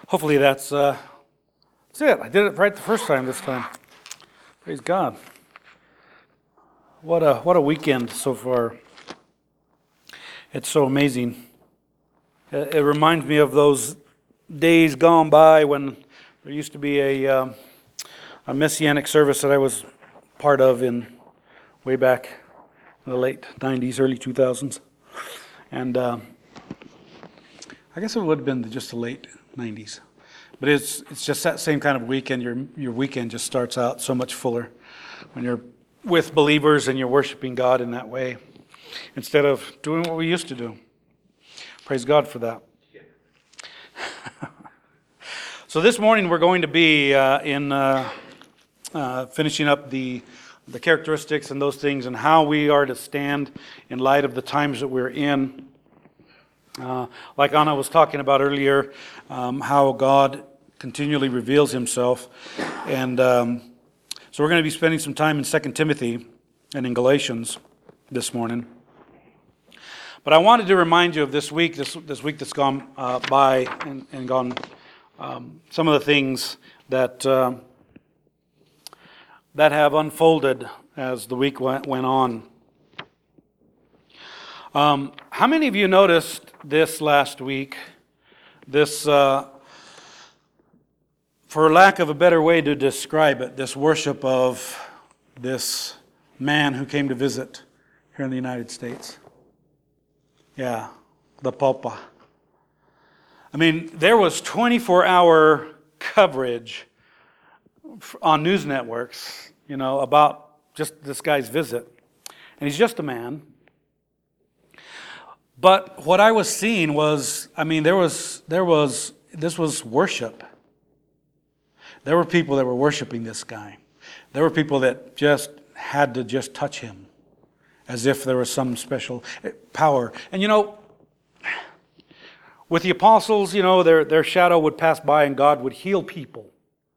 Hopefully that's it. I did it right the first time this time. Praise God. What a weekend so far. It's so amazing. It reminds me of those days gone by when there used to be a messianic service that I was part of in way back in the late 90s, early 2000s. And I guess it would have been just the late 90s. But it's just that same kind of weekend. Your weekend just starts out so much fuller when you're with believers and you're worshiping God in that way instead of doing what we used to do. Praise God for that. So this morning we're going to be finishing up the characteristics and those things and how we are to stand in light of the times that we're in. Like Anna was talking about earlier, how God continually reveals himself. And so we're going to be spending some time in 2 Timothy and in Galatians this morning. But I wanted to remind you of this week that's gone by and gone, some of the things that have unfolded as the week went on. How many of you noticed this last week, this, for lack of a better way to describe it, this worship of this man who came to visit here in the United States? Yeah, the Papa. I mean, there was 24-hour coverage on news networks, about just this guy's visit. And he's just a man. But what I was seeing was, this was worship. There were people that were worshiping this guy. There were people that just had to just touch him as if there was some special power. And with the apostles, their shadow would pass by and God would heal people,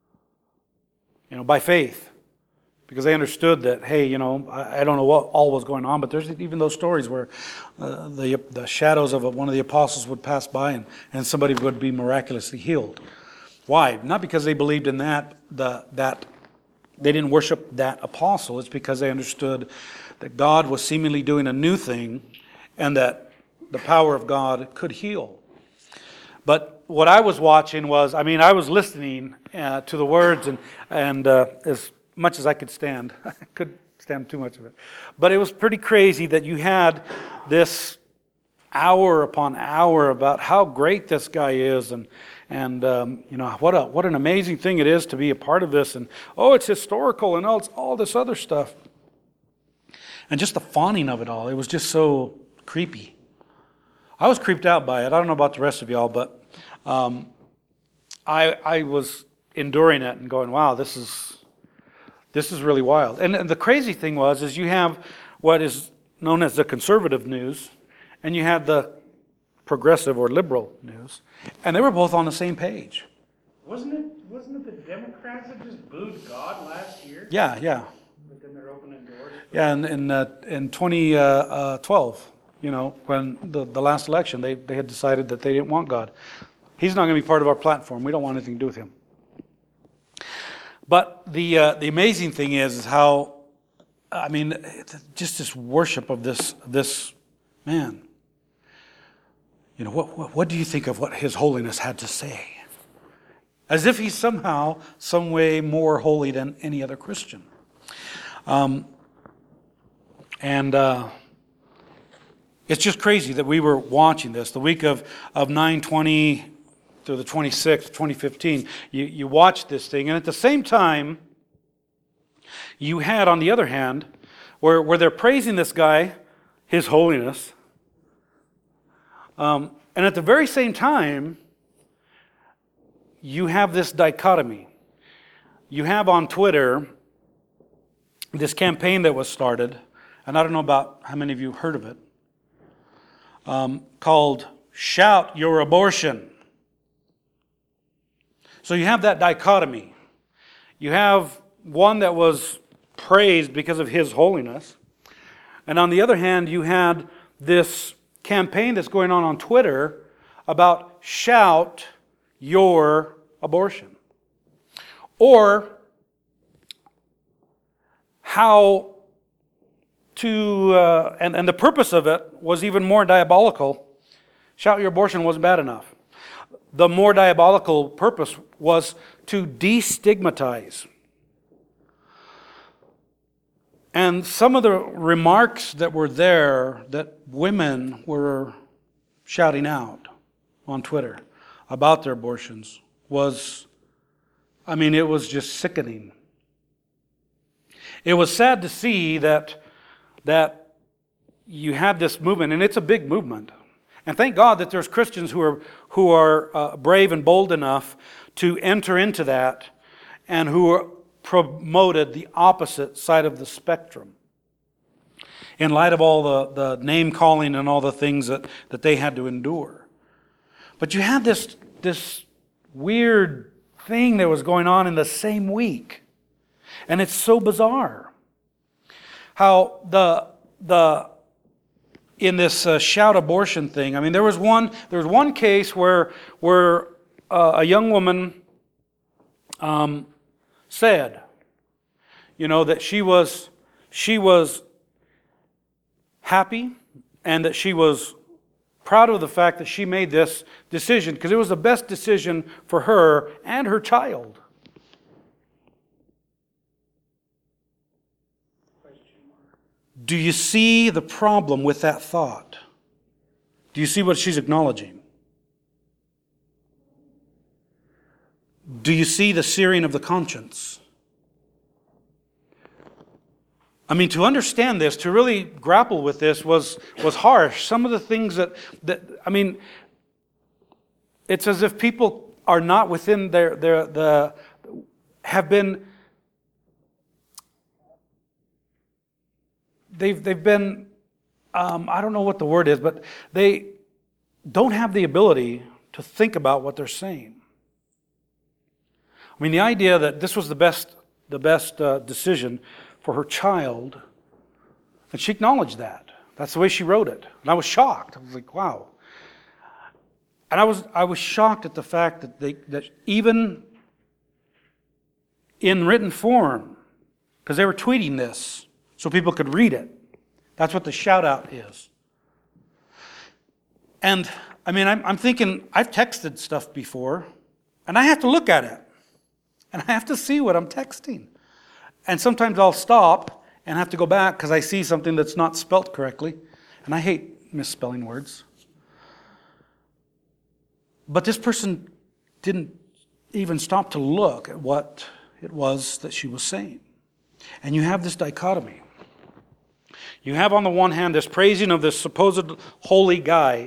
by faith. Because they understood that, hey, I don't know what all was going on, but there's even those stories where the shadows of one of the apostles would pass by and somebody would be miraculously healed. Why? Not because they believed in that they didn't worship that apostle. It's because they understood that God was seemingly doing a new thing and that the power of God could heal. But what I was watching was, I was listening to the words and as much as I could stand. I couldn't stand too much of it. But it was pretty crazy that you had this hour upon hour about how great this guy is and what an amazing thing it is to be a part of this, and it's historical and it's all this other stuff. And just the fawning of it all, it was just so creepy. I was creeped out by it. I don't know about the rest of y'all, but I was enduring it and going, wow, this is really wild. And the crazy thing is you have what is known as the conservative news, and you have the progressive or liberal news, and they were both on the same page. Wasn't it the Democrats that just booed God last year? Yeah. But then they're opening doors. Yeah, in 2012, when the last election, they had decided that they didn't want God. He's not going to be part of our platform. We don't want anything to do with him. But the amazing thing is how, just this worship of this man. What do you think of what His Holiness had to say? As if he's somehow, some way more holy than any other Christian. It's just crazy that we were watching this. The week of 9/20 through the 26th, 2015, you watched this thing. And at the same time, you had, on the other hand, where they're praising this guy, His Holiness, and at the very same time, you have this dichotomy. You have on Twitter this campaign that was started, and I don't know about how many of you heard of it, called Shout Your Abortion. So you have that dichotomy. You have one that was praised because of His Holiness, and on the other hand, you had this campaign that's going on Twitter about shout your abortion. Or how to, and the purpose of it was even more diabolical. Shout your abortion wasn't bad enough. The more diabolical purpose was to destigmatize. And some of the remarks that were there that women were shouting out on Twitter about their abortions was, it was just sickening. It was sad to see that you had this movement, and it's a big movement. And thank God that there's Christians who are brave and bold enough to enter into that, and who promoted the opposite side of the spectrum in light of all the name calling and all the things that they had to endure. But you had this weird thing that was going on in the same week. And it's so bizarre how in this shout abortion thing, there was one case where a young woman said, that she was happy and that she was proud of the fact that she made this decision because it was the best decision for her and her child. Do you see the problem with that thought? Do you see what she's acknowledging? Do you see the searing of the conscience? To understand this, to really grapple with this was harsh. Some of the things that it's as if people are not within have been, they've been, I don't know what the word is, but they don't have the ability to think about what they're saying. The idea that this was the best decision for her child, and she acknowledged that. That's the way she wrote it. And I was shocked. I was like, wow. And I was shocked at the fact that even in written form, because they were tweeting this so people could read it. That's what the shout out is. And I'm thinking, I've texted stuff before, and I have to look at it. And I have to see what I'm texting. And sometimes I'll stop and have to go back because I see something that's not spelt correctly. And I hate misspelling words. But this person didn't even stop to look at what it was that she was saying. And you have this dichotomy. You have on the one hand this praising of this supposed holy guy,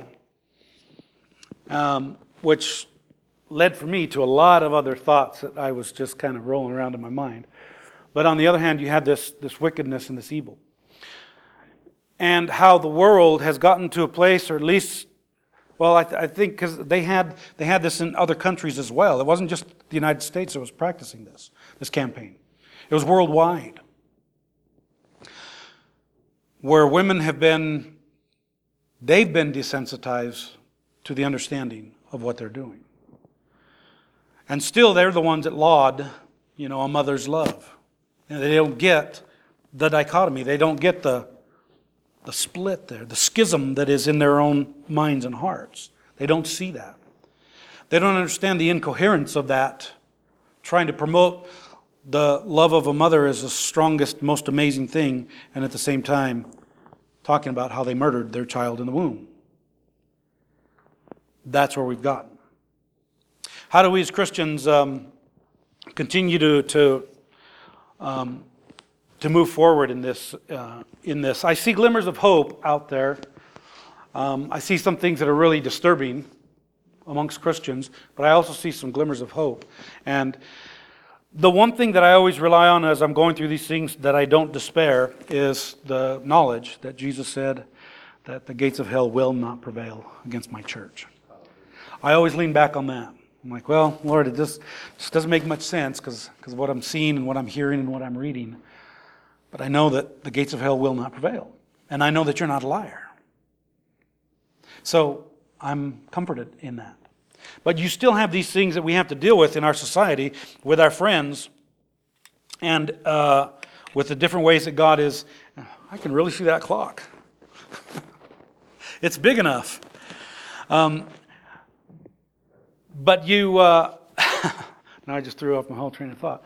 which led for me to a lot of other thoughts that I was just kind of rolling around in my mind. But on the other hand, you had this wickedness and this evil. And how the world has gotten to a place, or at least, well, I think because they had this in other countries as well. It wasn't just the United States that was practicing this campaign. It was worldwide. Where women they've been desensitized to the understanding of what they're doing. And still they're the ones that laud, a mother's love. And they don't get the dichotomy. They don't get the split there, the schism that is in their own minds and hearts. They don't see that. They don't understand the incoherence of that, trying to promote the love of a mother as the strongest, most amazing thing, and at the same time talking about how they murdered their child in the womb. That's where we've gotten. How do we as Christians continue to move forward in this? I see glimmers of hope out there. I see some things that are really disturbing amongst Christians, but I also see some glimmers of hope. And the one thing that I always rely on as I'm going through these things that I don't despair is the knowledge that Jesus said that the gates of hell will not prevail against my church. I always lean back on that. I'm like, well, Lord, it just doesn't make much sense because of what I'm seeing and what I'm hearing and what I'm reading. But I know that the gates of hell will not prevail. And I know that you're not a liar. So I'm comforted in that. But you still have these things that we have to deal with in our society, with our friends, and with the different ways that God is. I can really see that clock. It's big enough. But you, now I just threw off my whole train of thought.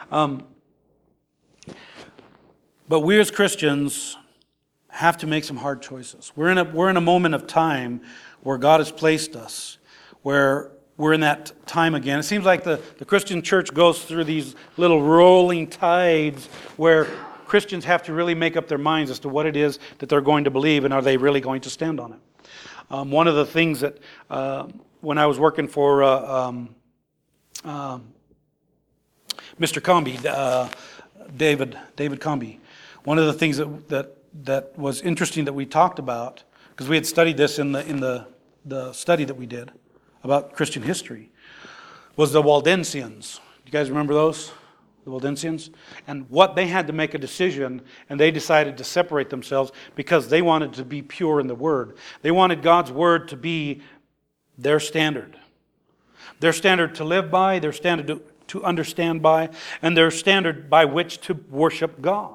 But we as Christians have to make some hard choices. We're in a moment of time where God has placed us, where we're in that time again. It seems like the Christian church goes through these little rolling tides where Christians have to really make up their minds as to what it is that they're going to believe, and are they really going to stand on it. One of the things that when I was working for Mr. Comby, David Comby, one of the things that was interesting that we talked about, because we had studied this in the study that we did about Christian history, was the Waldensians. Do you guys remember those? The Waldensians? And what they had to make a decision, and they decided to separate themselves because they wanted to be pure in the Word. They wanted God's Word to be their standard. Their standard to live by, their standard to understand by, and their standard by which to worship God.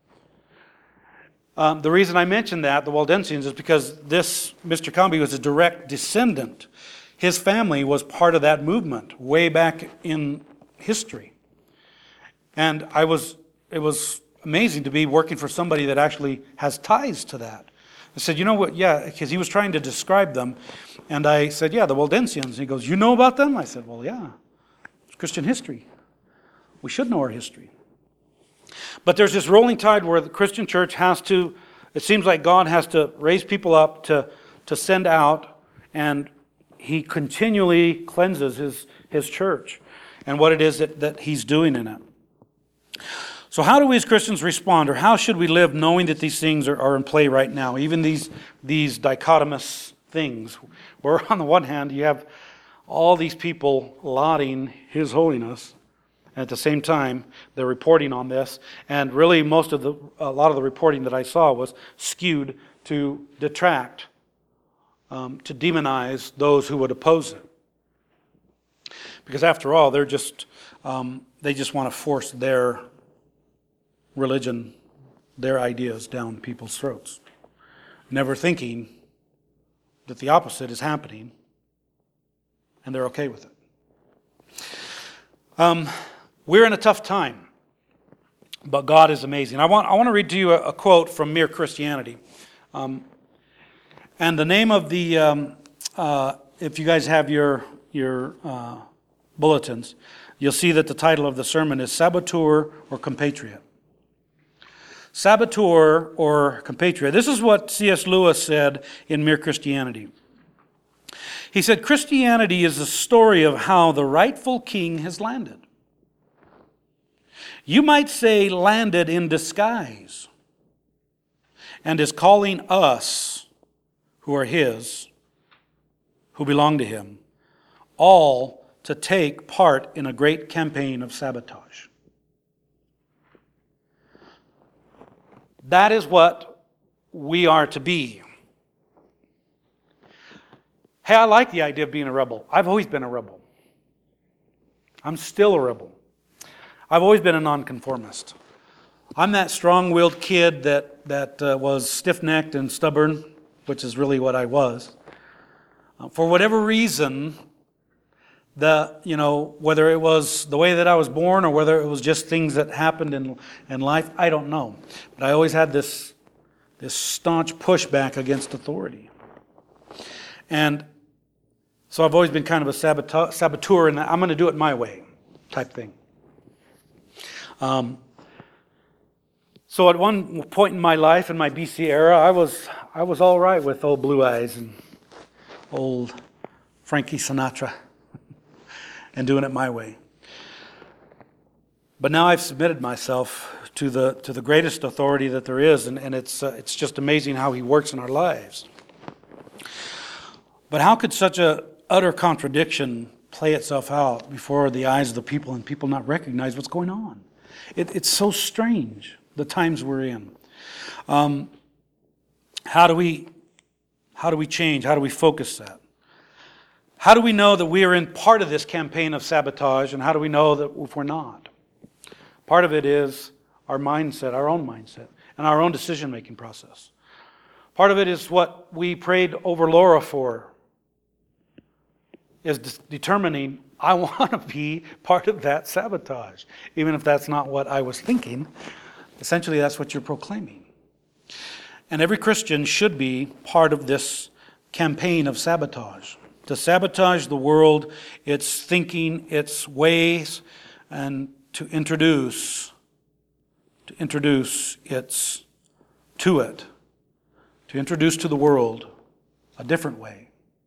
The reason I mentioned that, the Waldensians, is because this Mr. Comby was a direct descendant. His family was part of that movement way back in history. And it was amazing to be working for somebody that actually has ties to that. I said, you know what, yeah, because he was trying to describe them. And I said, yeah, the Waldensians. And he goes, you know about them? I said, well, yeah, it's Christian history. We should know our history. But there's this rolling tide where the Christian church has to, it seems like God has to raise people up to send out, and He continually cleanses His church and what it is that He's doing in it. So how do we as Christians respond, or how should we live knowing that these things are in play right now? Even these dichotomous things, where on the one hand you have all these people lauding His holiness, and at the same time they're reporting on this, and really a lot of the reporting that I saw was skewed to detract, to demonize those who would oppose it. Because after all, they just want to force their religion, their ideas down people's throats, never thinking that the opposite is happening, and they're okay with it. We're in a tough time, but God is amazing. I want to read to you a quote from Mere Christianity. And the name of the, if you guys have your bulletins, you'll see that the title of the sermon is Saboteur or Compatriot. Saboteur or compatriot. This is what C.S. Lewis said in Mere Christianity. He said, Christianity is the story of how the rightful king has landed. You might say landed in disguise, and is calling us, who are His, who belong to Him, all to take part in a great campaign of sabotage. That is what we are to be. Hey, I like the idea of being a rebel. I've always been a rebel. I'm still a rebel. I've always been a nonconformist. I'm that strong-willed kid that was stiff-necked and stubborn, which is really what I was. For whatever reason, whether it was the way that I was born or whether it was just things that happened in life, I don't know. But I always had this staunch pushback against authority. And so I've always been kind of a saboteur, and I'm going to do it my way type thing. So at one point in my life, in my BC era, I was all right with old Blue Eyes and old Frankie Sinatra and doing it my way. But now I've submitted myself to the greatest authority that there is, and it's just amazing how He works in our lives. But how could such a utter contradiction play itself out before the eyes of the people and people not recognize what's going on? It's so strange, the times we're in. How do we change? How do we focus that? How do we know that we are in part of this campaign of sabotage, and how do we know that if we're not? Part of it is our mindset, our own mindset, and our own decision-making process. Part of it is what we prayed over Laura for, is determining, I want to be part of that sabotage, even if that's not what I was thinking. Essentially, that's what you're proclaiming. And every Christian should be part of this campaign of sabotage. To sabotage the world, its thinking, its ways, and to introduce to the world a different way,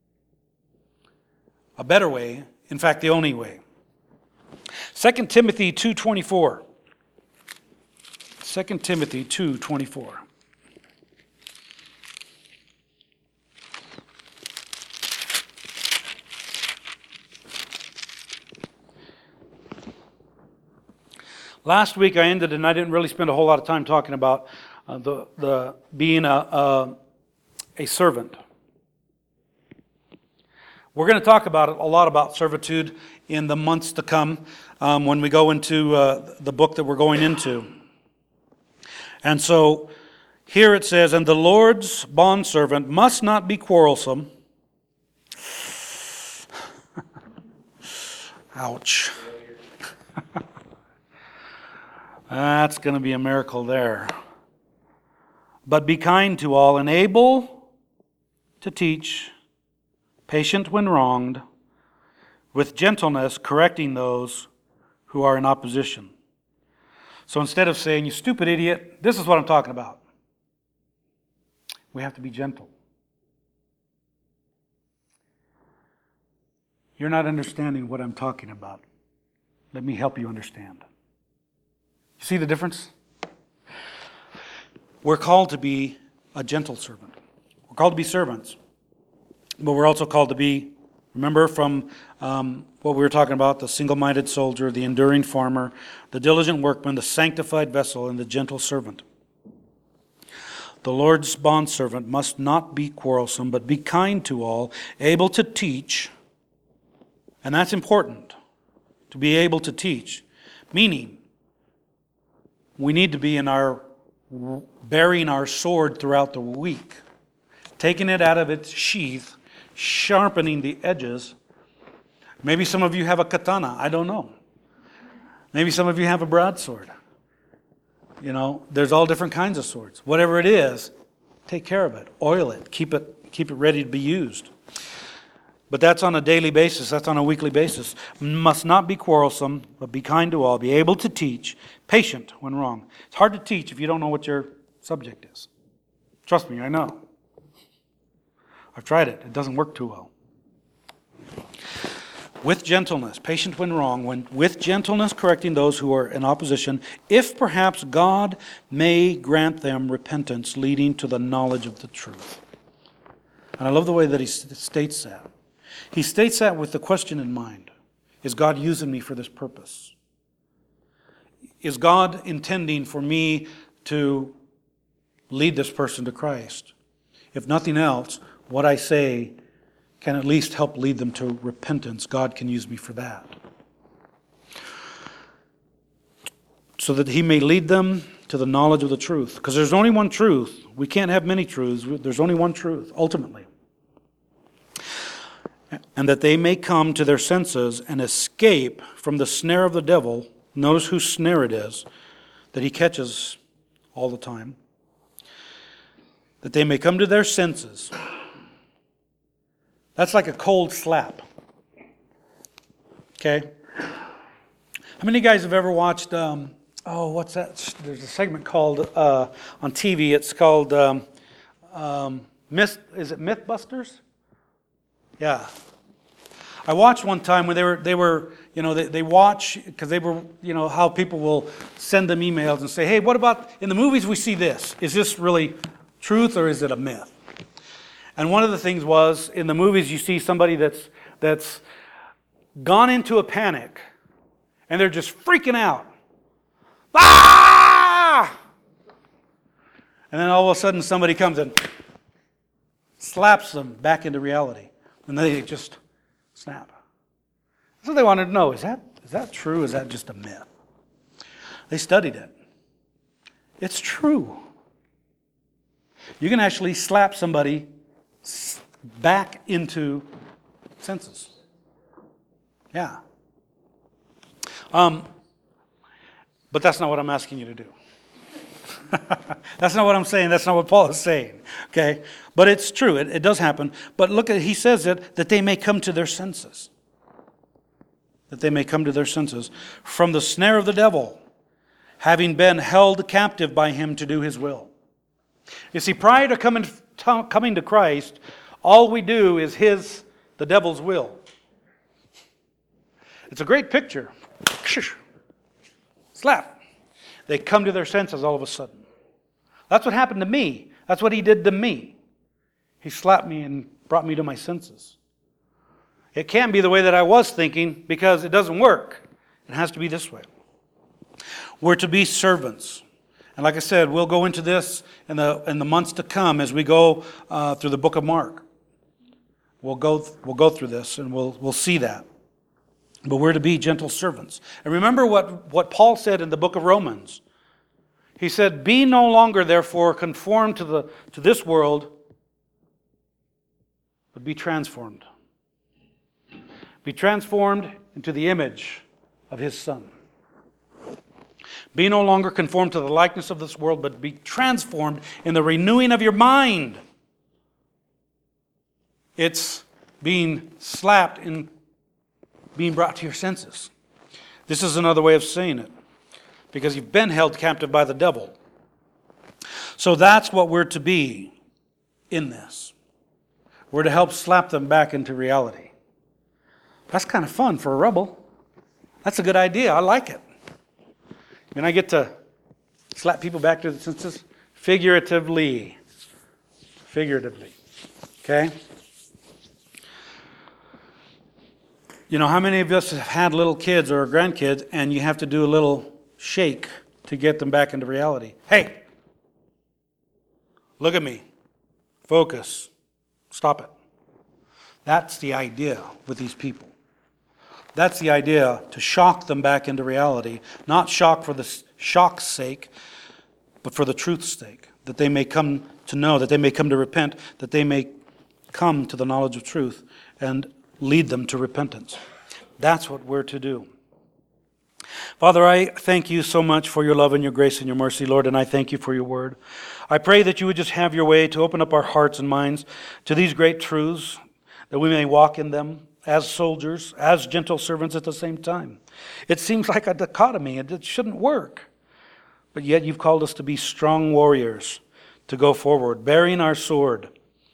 a better way, in fact, the only way. 2 Timothy 2:24. 2 Timothy 2:24. Last week I ended, and I didn't really spend a whole lot of time talking about the being a servant. We're going to talk about a lot about servitude in the months to come when we go into the book that we're going into. And so here it says, "And the Lord's bondservant must not be quarrelsome." Ouch. That's going to be a miracle there. "But be kind to all, and able to teach, patient when wronged, with gentleness correcting those who are in opposition." So instead of saying, "You stupid idiot, this is what I'm talking about," we have to be gentle. "You're not understanding what I'm talking about. Let me help you understand." You see the difference? We're called to be a gentle servant. We're called to be servants. But we're also called to be, remember from what we were talking about, the single-minded soldier, the enduring farmer, the diligent workman, the sanctified vessel, and the gentle servant. "The Lord's bondservant must not be quarrelsome, but be kind to all, able to teach." And that's important, to be able to teach. Meaning, we need to be bearing our sword throughout the week, taking it out of its sheath, sharpening the edges. Maybe some of you have a katana, I don't know. Maybe some of you have a broadsword. You know, there's all different kinds of swords. Whatever it is, take care of it, oil it, keep it ready to be used. But that's on a daily basis, that's on a weekly basis. "Must not be quarrelsome, but be kind to all, be able to teach, patient when wrong." It's hard to teach if you don't know what your subject is. Trust me, I know. I've tried it. It doesn't work too well. "With gentleness, patient when wrong, with gentleness correcting those who are in opposition, if perhaps God may grant them repentance leading to the knowledge of the truth." And I love the way that he states that. He states that with the question in mind. Is God using me for this purpose? Is God intending for me to lead this person to Christ? If nothing else, what I say can at least help lead them to repentance. God can use me for that. So that he may lead them to the knowledge of the truth. Because there's only one truth. We can't have many truths. There's only one truth, ultimately. "And that they may come to their senses and escape from the snare of the devil." Notice whose snare it is that he catches all the time. "That they may come to their senses." That's like a cold slap. Okay? How many of you guys have ever watched, what's that? There's a segment called, on TV, it's called, is it Mythbusters? Yeah. I watched one time when they were, they watch, because they were, how people will send them emails and say, "Hey, what about, in the movies we see this. Is this really truth or is it a myth?" And one of the things was, in the movies you see somebody that's gone into a panic and they're just freaking out. Ah! And then all of a sudden somebody comes and slaps them back into reality. And they just Snap. That's what they wanted to know. Is that true? Is that just a myth? They studied it. It's true. You can actually slap somebody back into senses. Yeah. But that's not what I'm asking you to do. That's not what I'm saying. That's not what Paul is saying. Okay? But it's true. It does happen. But look at, he says it, that they may come to their senses. That they may come to their senses from the snare of the devil, having been held captive by him to do his will. You see, prior to coming to Christ, all we do is the devil's will. It's a great picture. Slap. They come to their senses all of a sudden. That's what happened to me. That's what he did to me. He slapped me and brought me to my senses. It can't be the way that I was thinking because it doesn't work. It has to be this way. We're to be servants. And like I said, we'll go into this in the months to come as we go through the book of Mark. We'll go through this and we'll see that. But we're to be gentle servants. And remember what Paul said in the book of Romans. He said, "Be no longer, therefore, conformed to this world, but be transformed." Be transformed into the image of His Son. Be no longer conformed to the likeness of this world, but be transformed in the renewing of your mind. It's being slapped and being brought to your senses. This is another way of saying it, because you've been held captive by the devil. So that's what we're to be in this. We're to help slap them back into reality. That's kind of fun for a rebel. That's a good idea. I like it. I get to slap people back to the senses figuratively. Okay? You know, how many of us have had little kids or grandkids and you have to do a little shake to get them back into reality? Hey, look at me. Focus. Stop it. That's the idea with these people. That's the idea, to shock them back into reality. Not shock for the shock's sake, but for the truth's sake. That they may come to know, that they may come to repent, that they may come to the knowledge of truth and lead them to repentance. That's what we're to do. Father, I thank you so much for your love and your grace and your mercy, Lord, and I thank you for your word. I pray that you would just have your way to open up our hearts and minds to these great truths, that we may walk in them as soldiers, as gentle servants at the same time. It seems like a dichotomy, and it shouldn't work. But yet you've called us to be strong warriors, to go forward, bearing our sword,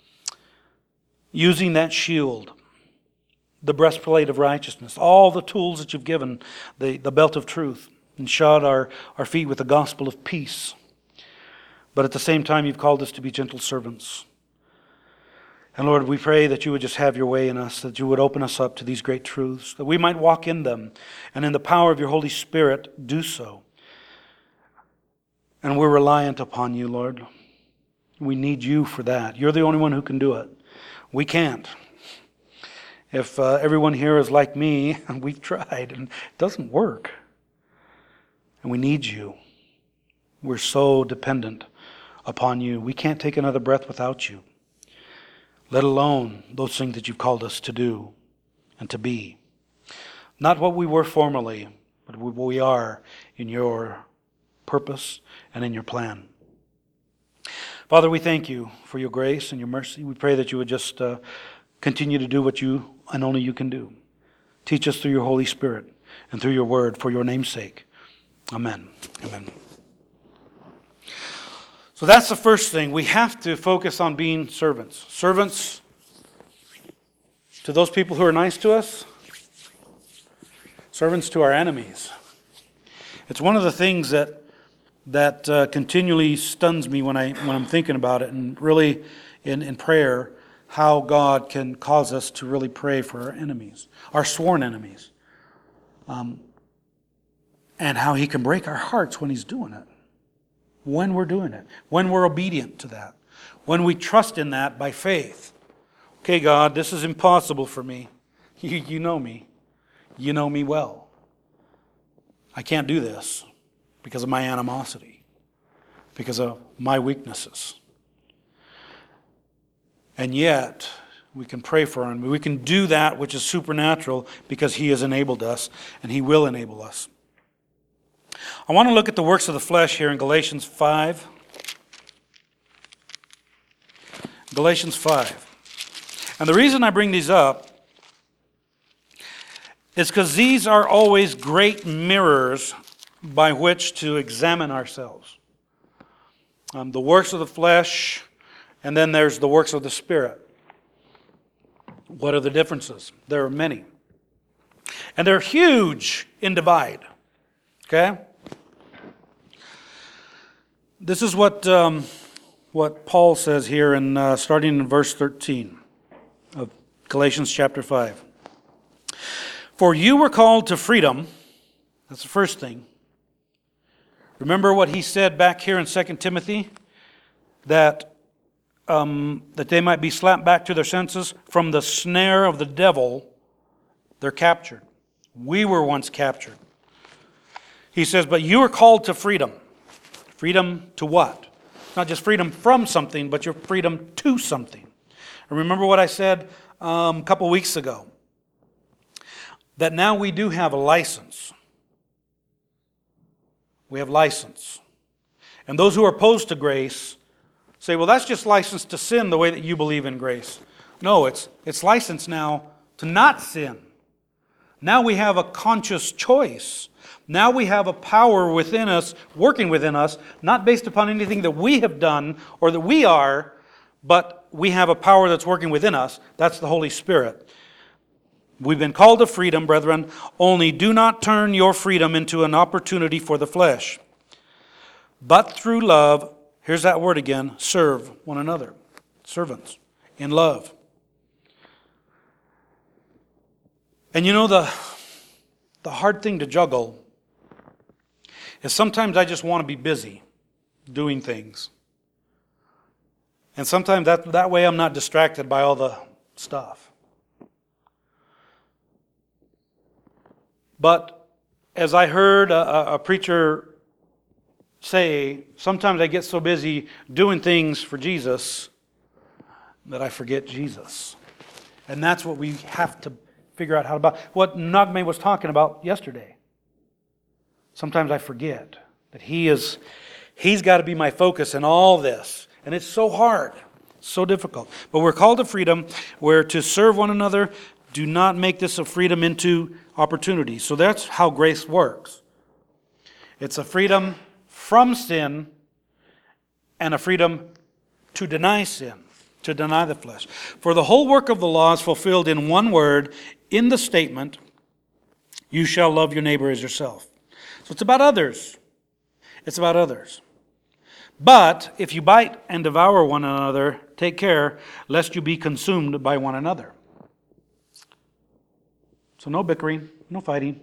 using that shield, the breastplate of righteousness, all the tools that you've given, the belt of truth, and shod our feet with the gospel of peace. But at the same time, you've called us to be gentle servants. And Lord, we pray that you would just have your way in us, that you would open us up to these great truths, that we might walk in them, and in the power of your Holy Spirit, do so. And we're reliant upon you, Lord. We need you for that. You're the only one who can do it. We can't. If everyone here is like me, and we've tried, and it doesn't work. And we need you. We're so dependent upon you. We can't take another breath without you, let alone those things that you've called us to do and to be. Not what we were formerly, but what we are in your purpose and in your plan. Father, we thank you for your grace and your mercy. We pray that you would just continue to do what you and only you can do. Teach us through your Holy Spirit and through your word for your name's sake. Amen. Amen. So that's the first thing. We have to focus on being servants. Servants to those people who are nice to us. Servants to our enemies. It's one of the things that continually stuns me when I'm thinking about it, and really in prayer, how God can cause us to really pray for our enemies, our sworn enemies, and how He can break our hearts when He's doing it. When we're doing it, when we're obedient to that, when we trust in that by faith. Okay, God, this is impossible for me. You know me. You know me well. I can't do this because of my animosity, because of my weaknesses. And yet, we can pray for him. We can do that which is supernatural because he has enabled us, and he will enable us. I want to look at the works of the flesh here in Galatians 5. Galatians 5. And the reason I bring these up is because these are always great mirrors by which to examine ourselves. The works of the flesh, and then there's the works of the Spirit. What are the differences? There are many. And they're huge in divide. Okay? This is what Paul says here, in starting in verse 13 of Galatians chapter 5. For you were called to freedom. That's the first thing. Remember what he said back here in 2 Timothy? That they might be slapped back to their senses. From the snare of the devil, they're captured. We were once captured. He says, but you are called to freedom. Freedom to what? Not just freedom from something, but your freedom to something. And remember what I said a couple weeks ago? That now we do have a license. We have license. And those who are opposed to grace say, well, that's just license to sin the way that you believe in grace. No, it's license now to not sin. Now we have a conscious choice. Now we have a power within us, working within us, not based upon anything that we have done or that we are, but we have a power that's working within us. That's the Holy Spirit. We've been called to freedom, brethren, only do not turn your freedom into an opportunity for the flesh. But through love, here's that word again, serve one another. Servants, in love. And you know, the hard thing to juggle is sometimes I just want to be busy doing things. And sometimes that way I'm not distracted by all the stuff. But as I heard a preacher say, sometimes I get so busy doing things for Jesus that I forget Jesus. And that's what we have to figure out how to... What Nagme was talking about yesterday. Sometimes I forget that he's got to be my focus in all this. And it's so hard, so difficult. But we're called to freedom. We're to serve one another. Do not make this a freedom into opportunity. So that's how grace works. It's a freedom from sin and a freedom to deny sin, to deny the flesh. For the whole work of the law is fulfilled in one word, in the statement, you shall love your neighbor as yourself. So it's about others. It's about others. But if you bite and devour one another, take care lest you be consumed by one another. So no bickering, no fighting.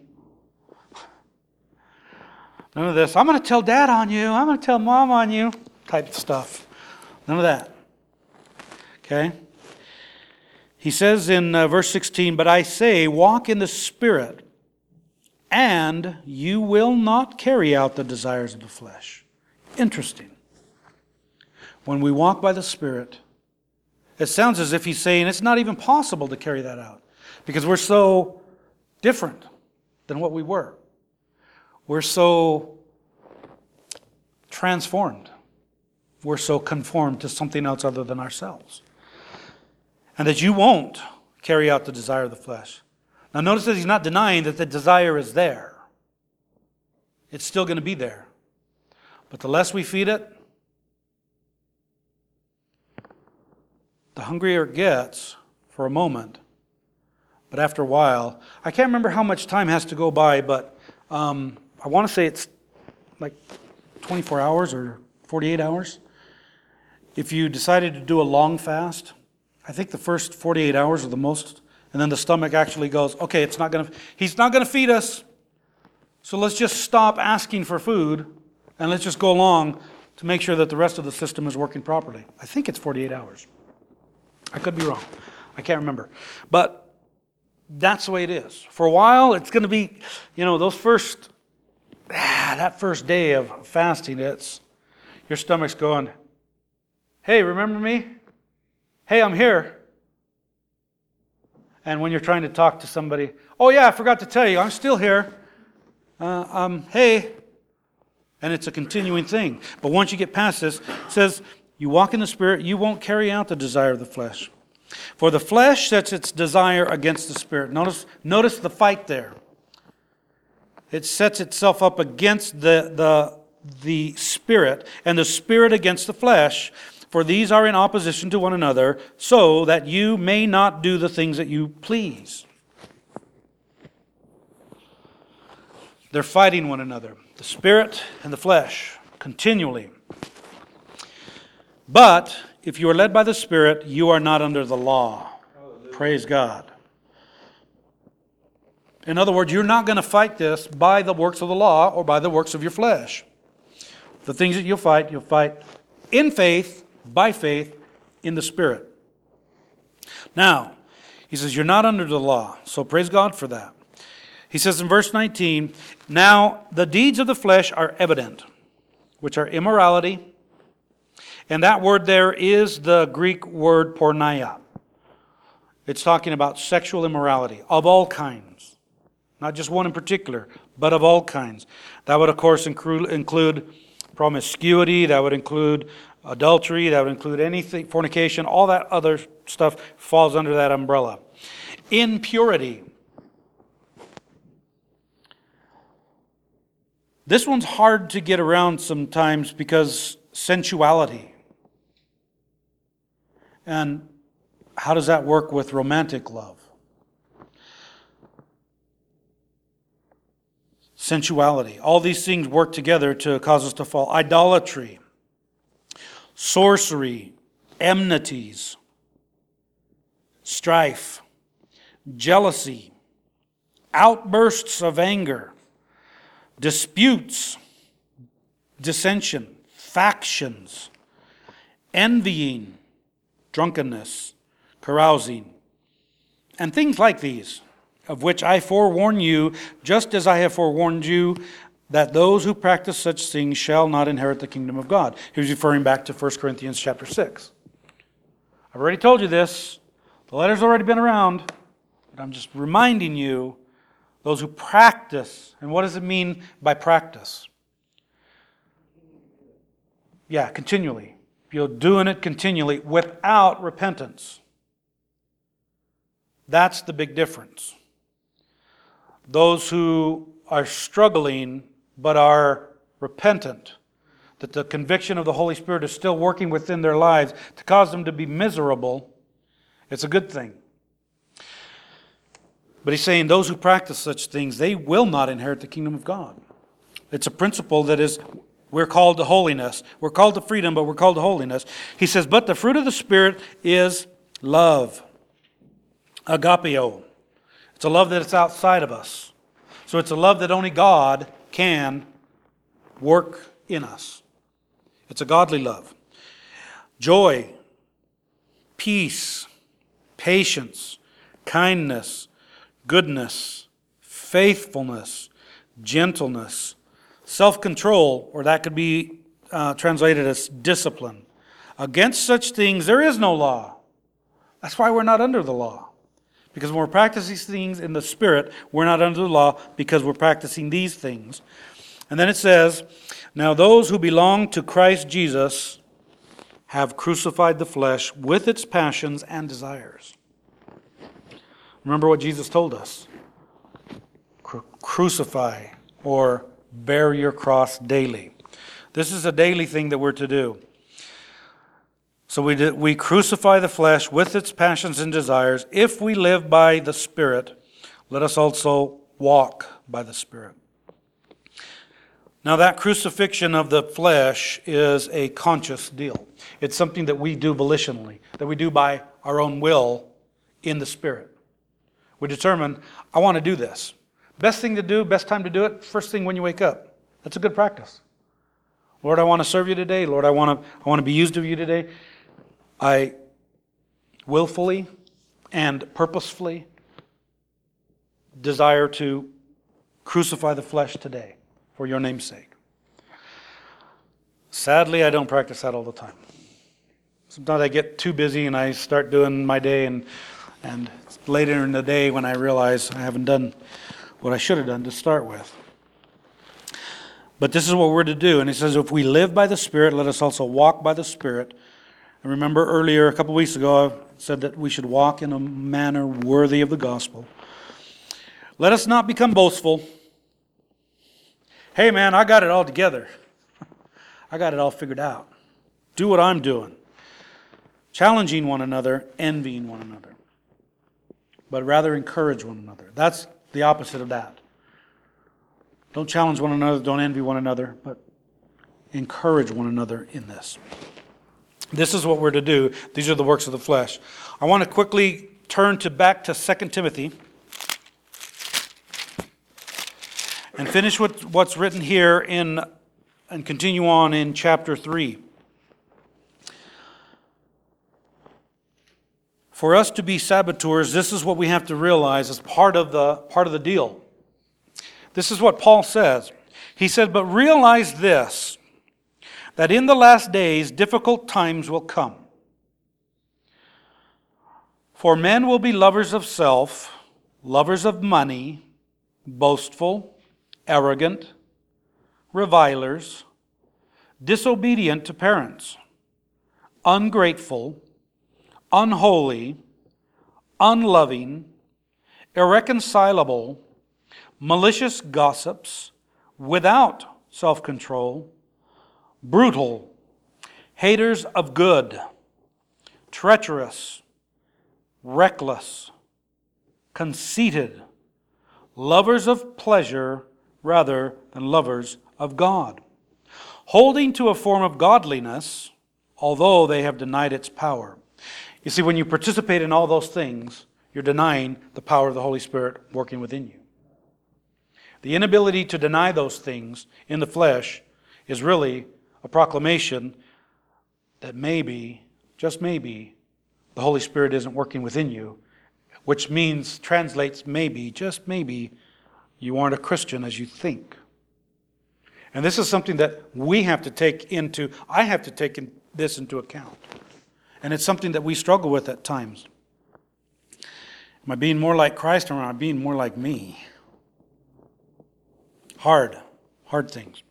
None of this, I'm going to tell Dad on you, I'm going to tell Mom on you, type stuff. None of that. Okay? He says in verse 16, but I say, walk in the Spirit, and you will not carry out the desires of the flesh. Interesting. When we walk by the Spirit, it sounds as if he's saying it's not even possible to carry that out because we're so different than what we were. We're so transformed. We're so conformed to something else other than ourselves. And that you won't carry out the desire of the flesh. Now notice that he's not denying that the desire is there. It's still going to be there. But the less we feed it, the hungrier it gets for a moment. But after a while, I can't remember how much time has to go by, but I want to say it's like 24 hours or 48 hours. If you decided to do a long fast, I think the first 48 hours are the most, and then the stomach actually goes, okay, he's not going to feed us, so let's just stop asking for food, and let's just go along to make sure that the rest of the system is working properly. I think it's 48 hours. I could be wrong. I can't remember. But that's the way it is. For a while, it's going to be, those that first day of fasting, it's your stomach's going, hey, remember me? Hey, I'm here. And when you're trying to talk to somebody, oh yeah, I forgot to tell you, I'm still here. Hey. And it's a continuing thing. But once you get past this, it says, you walk in the Spirit, you won't carry out the desire of the flesh. For the flesh sets its desire against the Spirit. Notice the fight there. It sets itself up against the Spirit, and the Spirit against the flesh. For these are in opposition to one another, so that you may not do the things that you please. They're fighting one another, the Spirit and the flesh, continually. But if you are led by the Spirit, you are not under the law. Hallelujah. Praise God. In other words, you're not going to fight this by the works of the law or by the works of your flesh. The things that you'll fight in faith, by faith, in the Spirit. Now, he says, you're not under the law. So praise God for that. He says in verse 19, now the deeds of the flesh are evident, which are immorality. And that word there is the Greek word porneia. It's talking about sexual immorality of all kinds. Not just one in particular, but of all kinds. That would, of course, include promiscuity. That would include adultery. That would include anything, fornication. All that other stuff falls under that umbrella. Impurity. This one's hard to get around sometimes because sensuality. And how does that work with romantic love? Sensuality. All these things work together to cause us to fall. Idolatry, sorcery, enmities, strife, jealousy, outbursts of anger, disputes, dissension, factions, envying, drunkenness, carousing, and things like these, of which I forewarn you, just as I have forewarned you, that those who practice such things shall not inherit the kingdom of God. He's referring back to 1 Corinthians chapter 6. I've already told you this. The letter's already been around, but I'm just reminding you, those who practice. And what does it mean by practice? Yeah, continually. You're doing it continually without repentance. That's the big difference. Those who are struggling but are repentant, that the conviction of the Holy Spirit is still working within their lives to cause them to be miserable, it's a good thing. But he's saying those who practice such things, they will not inherit the kingdom of God. It's a principle that is, we're called to holiness. We're called to freedom, but we're called to holiness. He says, but the fruit of the Spirit is love. Agapeo. It's a love that is outside of us. So it's a love that only God can work in us. It's a godly love. Joy, peace, patience, kindness, goodness, faithfulness, gentleness, self-control, or that could be translated as discipline. Against such things there is no law. That's why we're not under the law. Because when we're practicing these things in the Spirit, we're not under the law because we're practicing these things. And then it says, now those who belong to Christ Jesus have crucified the flesh with its passions and desires. Remember what Jesus told us. Crucify or bear your cross daily. This is a daily thing that we're to do. So we crucify the flesh with its passions and desires. If we live by the Spirit, let us also walk by the Spirit. Now that crucifixion of the flesh is a conscious deal. It's something that we do volitionally, that we do by our own will in the Spirit. We determine, I want to do this. Best thing to do, best time to do it, first thing when you wake up. That's a good practice. Lord, I want to serve you today. Lord, I want to be used of you today. I willfully and purposefully desire to crucify the flesh today for your name's sake. Sadly, I don't practice that all the time. Sometimes I get too busy and I start doing my day, and later in the day when I realize I haven't done what I should have done to start with. But this is what we're to do. And he says, if we live by the Spirit, let us also walk by the Spirit. And remember earlier, a couple weeks ago, I said that we should walk in a manner worthy of the gospel. Let us not become boastful. Hey man, I got it all together. I got it all figured out. Do what I'm doing. Challenging one another, envying one another. But rather encourage one another. That's the opposite of that. Don't challenge one another, don't envy one another, but encourage one another in this. This is what we're to do. These are the works of the flesh. I want to quickly turn back to 2 Timothy and finish with what's written here and continue on in chapter 3. For us to be saboteurs, this is what we have to realize as part of the deal. This is what Paul says. He said, but realize this, that in the last days difficult times will come. For men will be lovers of self, lovers of money, boastful, arrogant, revilers, disobedient to parents, ungrateful, unholy, unloving, irreconcilable, malicious gossips, without self-control, brutal, haters of good, treacherous, reckless, conceited, lovers of pleasure rather than lovers of God, holding to a form of godliness, although they have denied its power. You see, when you participate in all those things, you're denying the power of the Holy Spirit working within you. The inability to deny those things in the flesh is really a proclamation that maybe, just maybe, the Holy Spirit isn't working within you, which translates maybe, just maybe, you aren't a Christian as you think. And this is something that I have to take this into account. And it's something that we struggle with at times. Am I being more like Christ or am I being more like me? Hard things.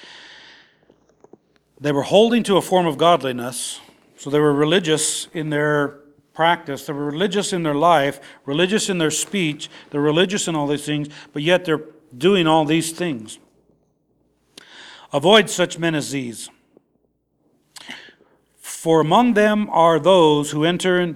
They were holding to a form of godliness, so they were religious in their practice, they were religious in their life, religious in their speech, they're religious in all these things, but yet they're doing all these things. Avoid such men as these. For among them are those who enter in,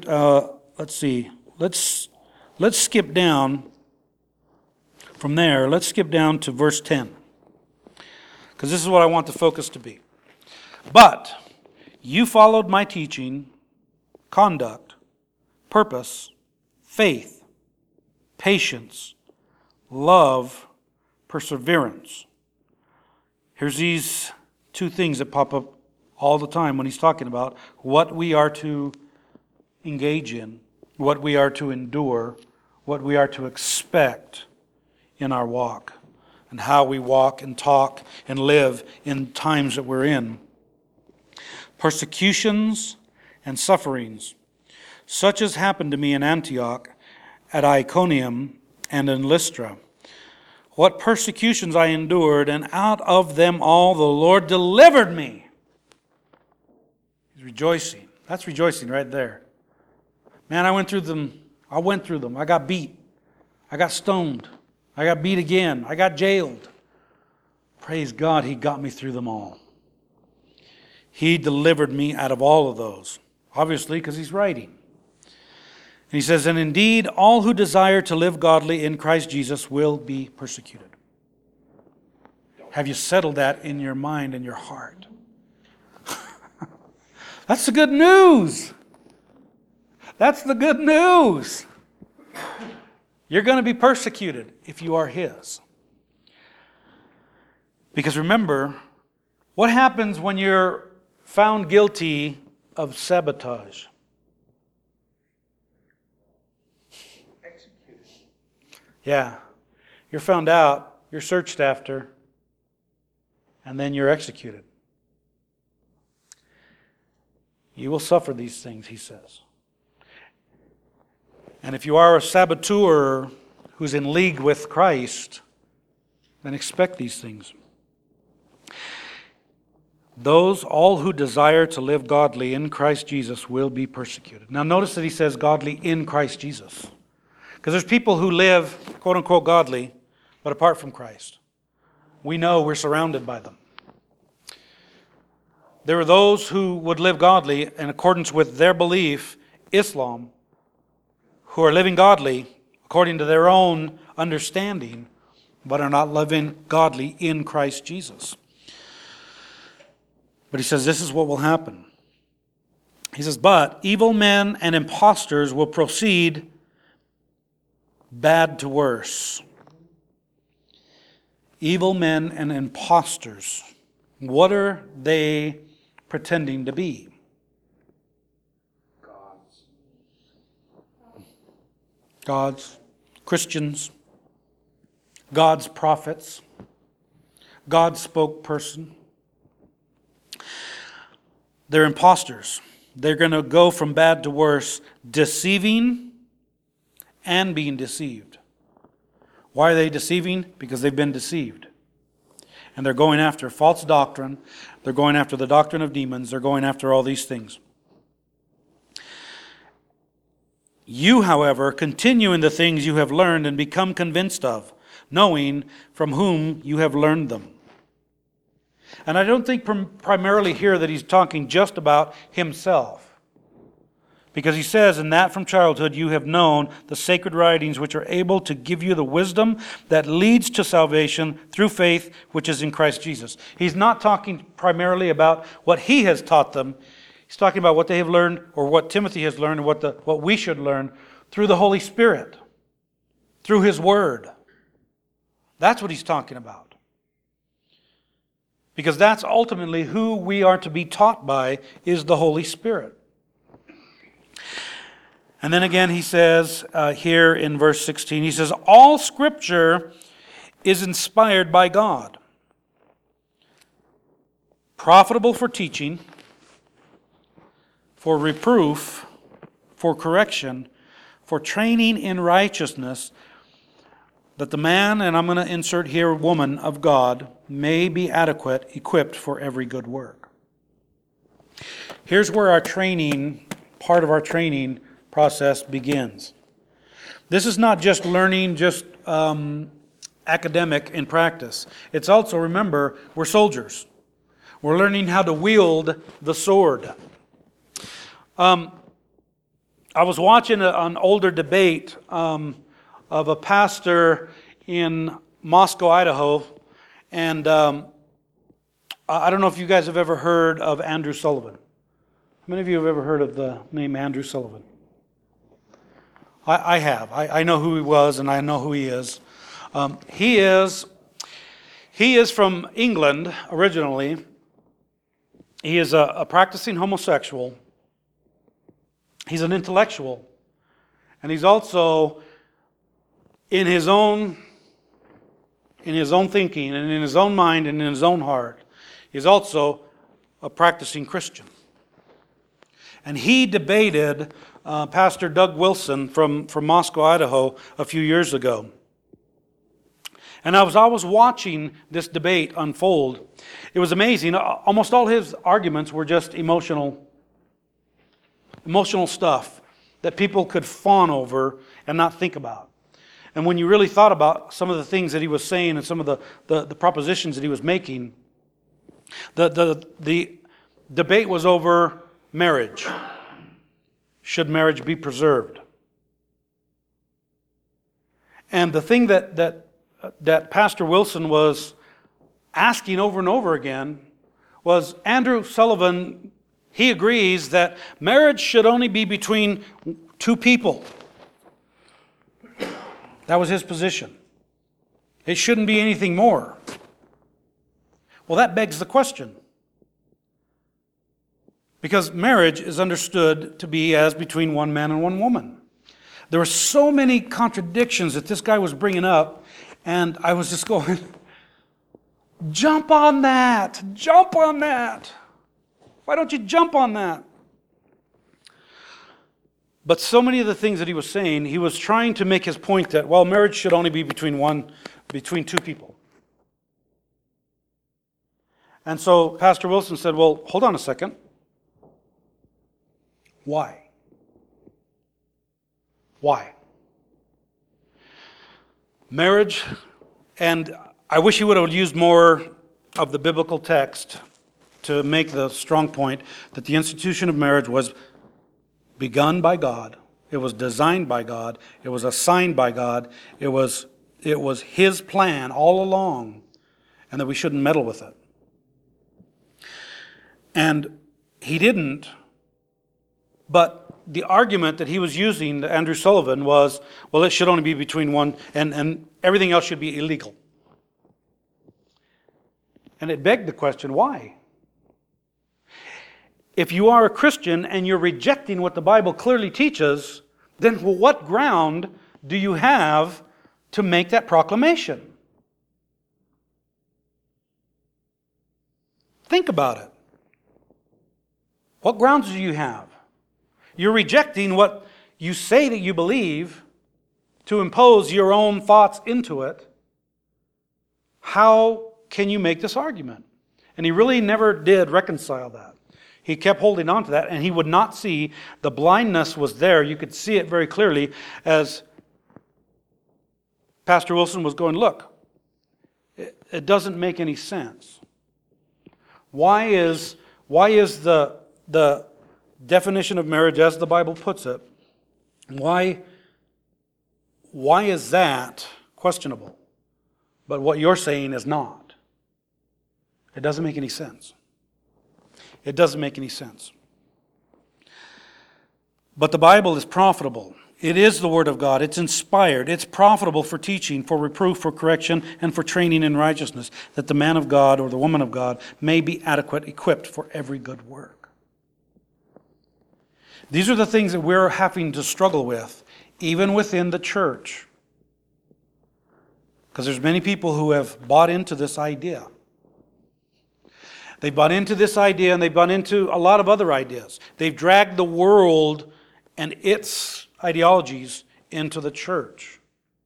let's skip down from there. Let's skip down to verse 10. Because this is what I want the focus to be. But you followed my teaching, conduct, purpose, faith, patience, love, perseverance. Here's these two things that pop up all the time when he's talking about what we are to engage in, what we are to endure, what we are to expect in our walk, and how we walk and talk and live in times that we're in. Persecutions and sufferings, such as happened to me in Antioch, at Iconium, and in Lystra. What persecutions I endured, and out of them all the Lord delivered me. He's rejoicing. That's rejoicing right there. Man, I went through them. I got beat. I got stoned. I got beat again. I got jailed. Praise God, He got me through them all. He delivered me out of all of those. Obviously, because He's writing. And He says, and indeed, all who desire to live godly in Christ Jesus will be persecuted. Have you settled that in your mind and your heart? That's the good news. That's the good news. You're going to be persecuted if you are His. Because remember, what happens when you're found guilty of sabotage? Executed. Yeah. You're found out, you're searched after, and then you're executed. You will suffer these things, he says. And if you are a saboteur who's in league with Christ, then expect these things. Those, all who desire to live godly in Christ Jesus will be persecuted. Now notice that he says godly in Christ Jesus. Because there's people who live, quote unquote, godly, but apart from Christ. We know we're surrounded by them. There are those who would live godly in accordance with their belief, Islam, who are living godly according to their own understanding, but are not living godly in Christ Jesus. But he says this is what will happen. He says, but evil men and impostors will proceed bad to worse. Evil men and impostors. What are they pretending to be? Gods, Christians, God's prophets, God's spokesperson. They're imposters. They're going to go from bad to worse, deceiving and being deceived. Why are they deceiving? Because they've been deceived. And they're going after false doctrine. They're going after the doctrine of demons. They're going after all these things. You, however, continue in the things you have learned and become convinced of, knowing from whom you have learned them. And I don't think primarily here that he's talking just about himself. Because he says, in that from childhood you have known the sacred writings which are able to give you the wisdom that leads to salvation through faith which is in Christ Jesus. He's not talking primarily about what he has taught them. He's talking about what they have learned, or what Timothy has learned, and what we should learn through the Holy Spirit, through His Word. That's what he's talking about. Because that's ultimately who we are to be taught by, is the Holy Spirit. And then again he says here in verse 16, he says, all Scripture is inspired by God, profitable for teaching, for reproof, for correction, for training in righteousness, that the man, and I'm going to insert here woman of God, may be adequate, equipped for every good work. Here's where our training, part of our training process begins. This is not just learning, just academic in practice. It's also, remember, we're soldiers. We're learning how to wield the sword. I was watching an older debate of a pastor in Moscow, Idaho, and I don't know if you guys have ever heard of Andrew Sullivan. How many of you have ever heard of the name Andrew Sullivan? I have. I know who he was, and I know who he is. He is from England originally. He is a practicing homosexual. He's an intellectual, and he's also in his own thinking and in his own mind and in his own heart, he's also a practicing Christian. And he debated Pastor Doug Wilson from Moscow, Idaho, a few years ago. And I was watching this debate unfold. It was amazing. Almost all his arguments were just emotional stuff that people could fawn over and not think about. And when you really thought about some of the things that he was saying and some of the propositions that he was making, the debate was over marriage. Should marriage be preserved? And the thing that Pastor Wilson was asking over and over again was, Andrew Sullivan, he agrees that marriage should only be between two people. That was his position. It shouldn't be anything more. Well, that begs the question. Because marriage is understood to be as between one man and one woman. There were so many contradictions that this guy was bringing up, And I was just going, jump on that! Jump on that! Why don't you jump on that? But so many of the things that he was saying, he was trying to make his point that, well, marriage should only be between two people. And so Pastor Wilson said, well, hold on a second. Why? Why? Marriage, and I wish he would have used more of the biblical text to make the strong point that the institution of marriage was begun by God. It was designed by God. It was assigned by God. It was His plan all along, and that we shouldn't meddle with it. And he didn't, but the argument that he was using, Andrew Sullivan, was, well, it should only be between one, and everything else should be illegal. And it begged the question, why? If you are a Christian and you're rejecting what the Bible clearly teaches, then what ground do you have to make that proclamation? Think about it. What grounds do you have? You're rejecting what you say that you believe to impose your own thoughts into it. How can you make this argument? And he really never did reconcile that. He kept holding on to that, and he would not see the blindness was there. You could see it very clearly as Pastor Wilson was going, look, it doesn't make any sense. Why is the definition of marriage as the Bible puts it, why is that questionable? But what you're saying is not. It doesn't make any sense. It doesn't make any sense. But the Bible is profitable. It is the Word of God. It's inspired. It's profitable for teaching, for reproof, for correction, and for training in righteousness, that the man of God or the woman of God may be adequate, equipped for every good work. These are the things that we're having to struggle with, even within the church. Because there's many people who have bought into this idea. They've bought into this idea, and they've bought into a lot of other ideas. They've dragged the world and its ideologies into the church.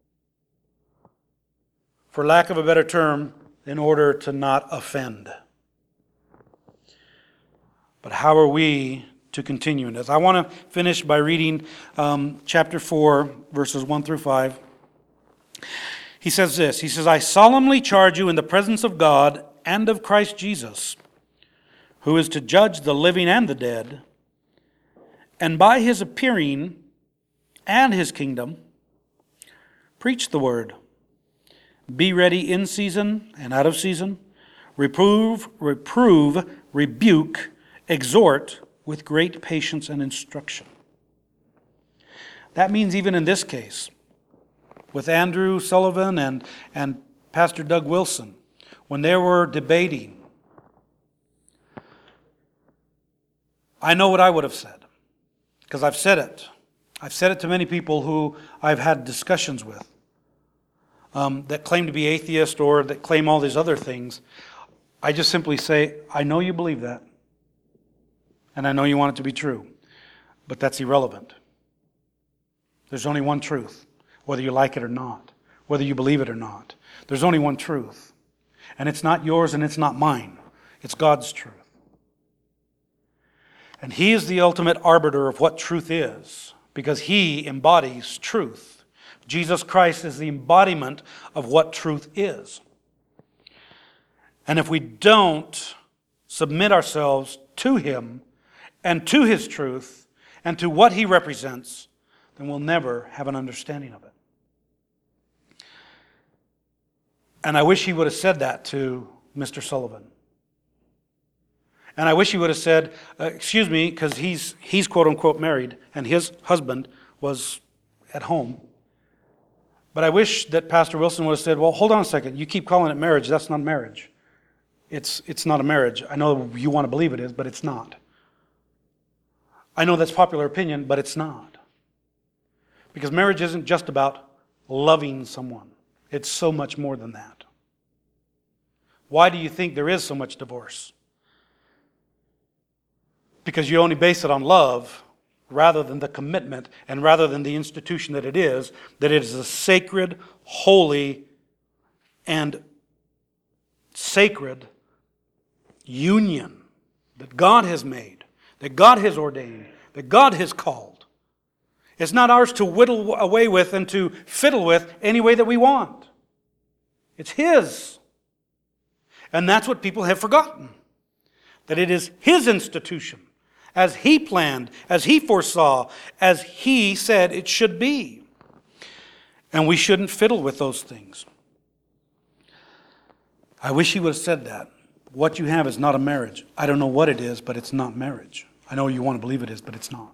For lack of a better term, in order to not offend. But how are we to continue in this? I want to finish by reading chapter 4, verses 1 through 5. He says this, he says, I solemnly charge you in the presence of God and of Christ Jesus, who is to judge the living and the dead, and by his appearing and his kingdom, preach the word. Be ready in season and out of season. Reprove, rebuke, exhort with great patience and instruction. That means even in this case, with Andrew Sullivan and Pastor Doug Wilson, when they were debating, I know what I would have said, because I've said it. I've said it to many people who I've had discussions with that claim to be atheist or that claim all these other things. I just simply say, I know you believe that, and I know you want it to be true, but that's irrelevant. There's only one truth, whether you like it or not, whether you believe it or not. There's only one truth, and it's not yours and it's not mine. It's God's truth. And He is the ultimate arbiter of what truth is, because He embodies truth. Jesus Christ is the embodiment of what truth is. And if we don't submit ourselves to Him and to His truth and to what He represents, then we'll never have an understanding of it. And I wish he would have said that to Mr. Sullivan. And I wish he would have said, excuse me, because he's quote-unquote married, and his husband was at home. But I wish that Pastor Wilson would have said, well, hold on a second. You keep calling it marriage. That's not marriage. It's not a marriage. I know you want to believe it is, but it's not. I know that's popular opinion, but it's not. Because marriage isn't just about loving someone. It's so much more than that. Why do you think there is so much divorce? Because you only base it on love rather than the commitment and rather than the institution that it is a sacred, holy, and sacred union that God has made, that God has ordained, that God has called. It's not ours to whittle away with and to fiddle with any way that we want. It's His. And that's what people have forgotten. That it is His institution, as He planned, as He foresaw, as He said it should be. And we shouldn't fiddle with those things. I wish He would have said that. What you have is not a marriage. I don't know what it is, but it's not marriage. I know you want to believe it is, but it's not.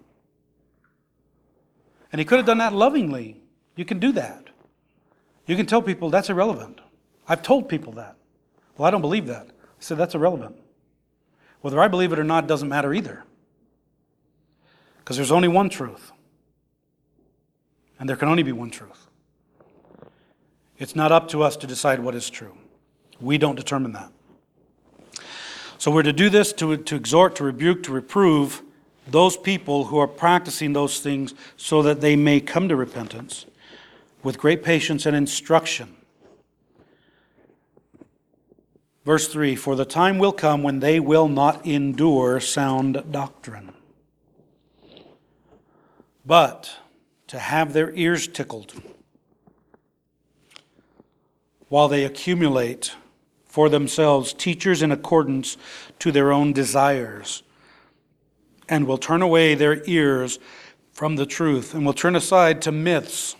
And He could have done that lovingly. You can do that. You can tell people that's irrelevant. I've told people that. Well, I don't believe that. I said that's irrelevant. Whether I believe it or not doesn't matter either. Because there's only one truth. And there can only be one truth. It's not up to us to decide what is true. We don't determine that. So we're to do this to exhort, to rebuke, to reprove those people who are practicing those things so that they may come to repentance with great patience and instruction. Verse 3, for the time will come when they will not endure sound doctrine, but to have their ears tickled, while they accumulate for themselves teachers in accordance to their own desires, and will turn away their ears from the truth, and will turn aside to myths.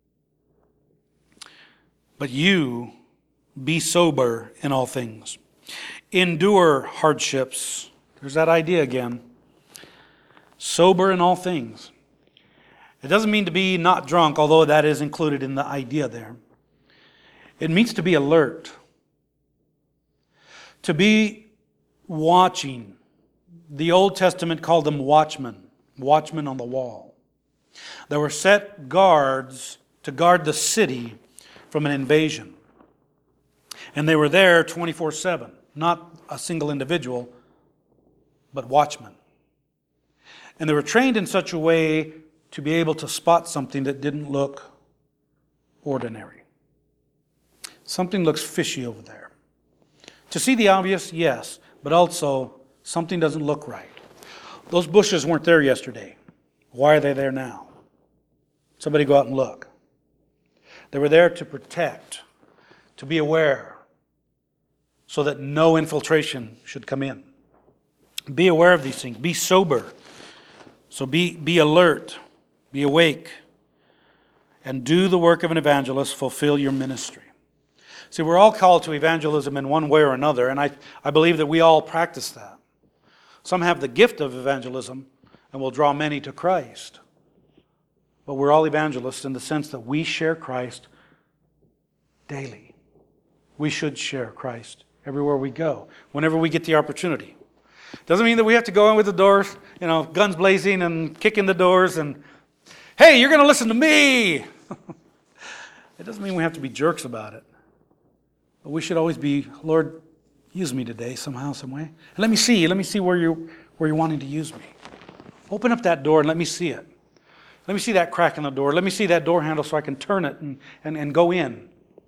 But you be sober in all things. Endure hardships. There's that idea again. Sober in all things. It doesn't mean to be not drunk, although that is included in the idea there. It means to be alert. To be watching. The Old Testament called them watchmen. Watchmen on the wall. There were set guards to guard the city from an invasion. And they were there 24/7. Not a single individual, but watchmen. And they were trained in such a way to be able to spot something that didn't look ordinary. Something looks fishy over there. To see the obvious, yes, but also something doesn't look right. Those bushes weren't there yesterday. Why are they there now? Somebody go out and look. They were there to protect, to be aware, so that no infiltration should come in. Be aware of these things. Be sober. So be alert. Be awake. And do the work of an evangelist. Fulfill your ministry. See, we're all called to evangelism in one way or another, and I believe that we all practice that. Some have the gift of evangelism and will draw many to Christ. But we're all evangelists in the sense that we share Christ daily. We should share Christ everywhere we go, whenever we get the opportunity. Doesn't mean that we have to go in with the doors, guns blazing and kicking the doors and, hey, you're going to listen to me. It doesn't mean we have to be jerks about it. But we should always be, Lord, use me today somehow, some way. And let me see where you're wanting to use me. Open up that door and let me see it. Let me see that crack in the door. Let me see that door handle so I can turn it and go in.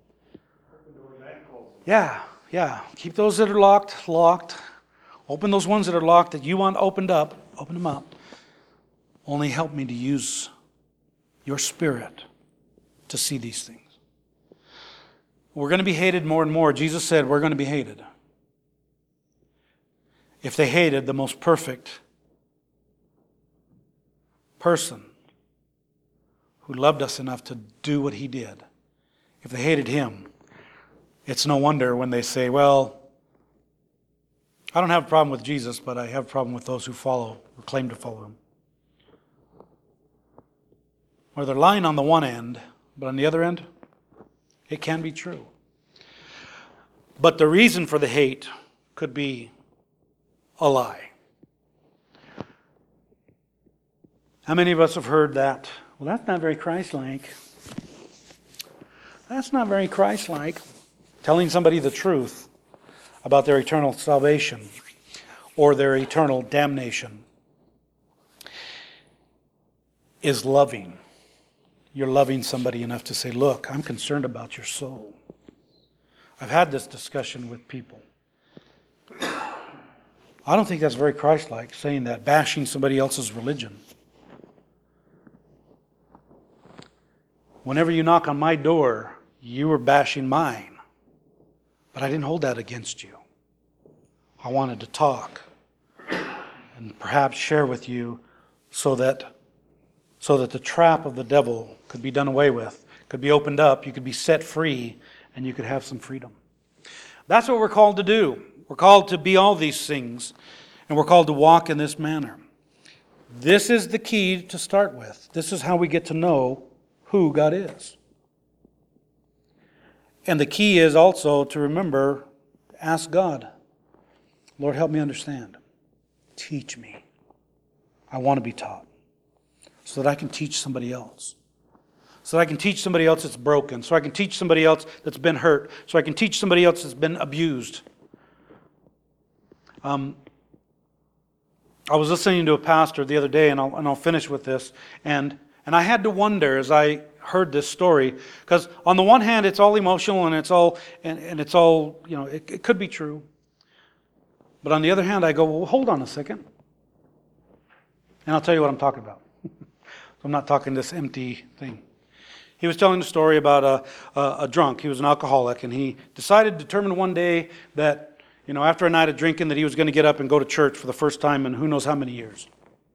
Yeah. Keep those that are locked. Open those ones that are locked that you want opened up. Open them up. Only help me to use your Spirit to see these things. We're going to be hated more and more. Jesus said we're going to be hated. If they hated the most perfect person who loved us enough to do what He did, if they hated Him, it's no wonder when they say, well, I don't have a problem with Jesus, but I have a problem with those who follow, who claim to follow Him. Or they're lying on the one end, but on the other end, it can be true. But the reason for the hate could be a lie. How many of us have heard that? Well, that's not very Christ-like. That's not very Christ-like. Telling somebody the truth about their eternal salvation or their eternal damnation is loving. You're loving somebody enough to say, look, I'm concerned about your soul. I've had this discussion with people. I don't think that's very Christ-like, saying that, bashing somebody else's religion. Whenever you knock on my door, you were bashing mine. But I didn't hold that against you. I wanted to talk and perhaps share with you so that the trap of the devil could be done away with, could be opened up, you could be set free, and you could have some freedom. That's what we're called to do. We're called to be all these things, and we're called to walk in this manner. This is the key to start with. This is how we get to know who God is. And the key is also to remember, ask God, Lord, help me understand. Teach me. I want to be taught so that I can teach somebody else. So that I can teach somebody else that's broken. So I can teach somebody else that's been hurt. So I can teach somebody else that's been abused. I was listening to a pastor the other day, and I'll finish with this, and I had to wonder as I heard this story, because on the one hand it's all emotional and it's all it could be true, but on the other hand I go, well, hold on a second, and I'll tell you what I'm talking about. I'm not talking this empty thing. He was telling a story about a drunk. He was an alcoholic, and he determined one day that, after a night of drinking, that he was going to get up and go to church for the first time in who knows how many years.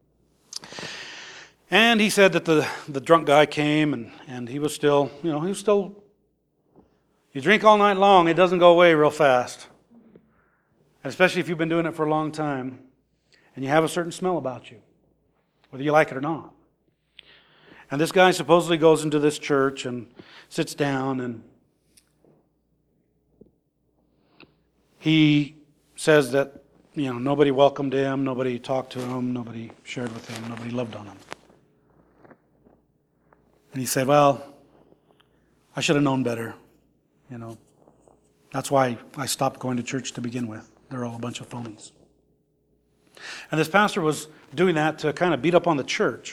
And he said that the drunk guy came, and he was still, you drink all night long, it doesn't go away real fast. And especially if you've been doing it for a long time, and you have a certain smell about you, whether you like it or not. And this guy supposedly goes into this church and sits down, and he says that, nobody welcomed him, nobody talked to him, nobody shared with him, nobody loved on him. And he said, well, I should have known better. That's why I stopped going to church to begin with. They're all a bunch of phonies. And this pastor was doing that to kind of beat up on the church.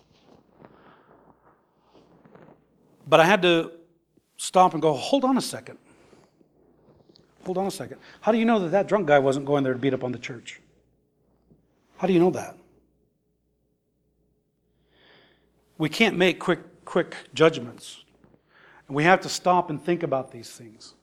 But I had to stop and go, hold on a second. Hold on a second. How do you know that drunk guy wasn't going there to beat up on the church? How do you know that? We can't make quick judgments. And we have to stop and think about these things.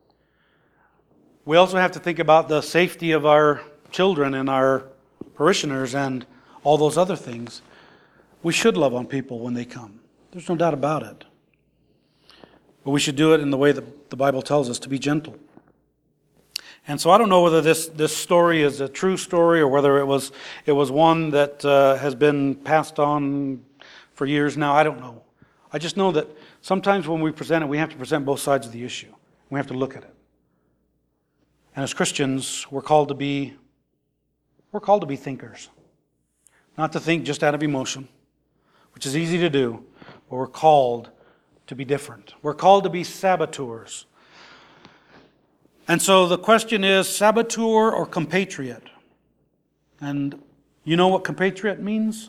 We also have to think about the safety of our children and our parishioners and all those other things. We should love on people when they come. There's no doubt about it. But we should do it in the way that the Bible tells us, to be gentle. And so I don't know whether this story is a true story or whether it was one that has been passed on for years now. I don't know. I just know that sometimes when we present it, we have to present both sides of the issue. We have to look at it. And as Christians, we're called to be thinkers. Not to think just out of emotion, which is easy to do, but we're called to be different. We're called to be saboteurs. And so the question is, saboteur or compatriot? And you know what compatriot means?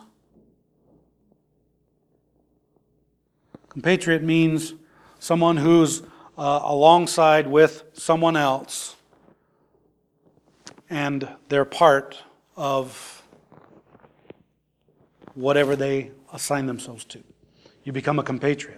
Compatriot means someone who's alongside with someone else, and they're part of whatever they assign themselves to. You become a compatriot.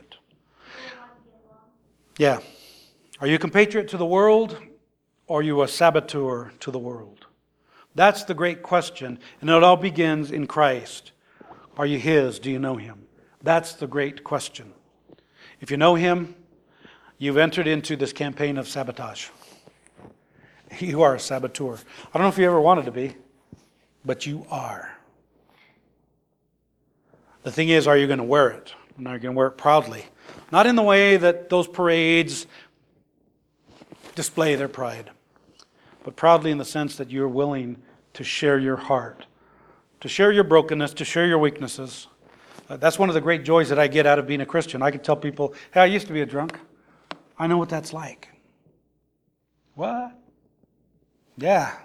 Yeah. Are you a compatriot to the world, or are you a saboteur to the world? That's the great question, and it all begins in Christ. Are you His? Do you know Him? That's the great question. If you know Him, you've entered into this campaign of sabotage. You are a saboteur. I don't know if you ever wanted to be, but you are. The thing is, are you going to wear it? And are you going to wear it proudly? Not in the way that those parades display their pride, but proudly in the sense that you're willing to share your heart, to share your brokenness, to share your weaknesses. That's one of the great joys that I get out of being a Christian. I can tell people, hey, I used to be a drunk. I know what that's like. What? Yeah.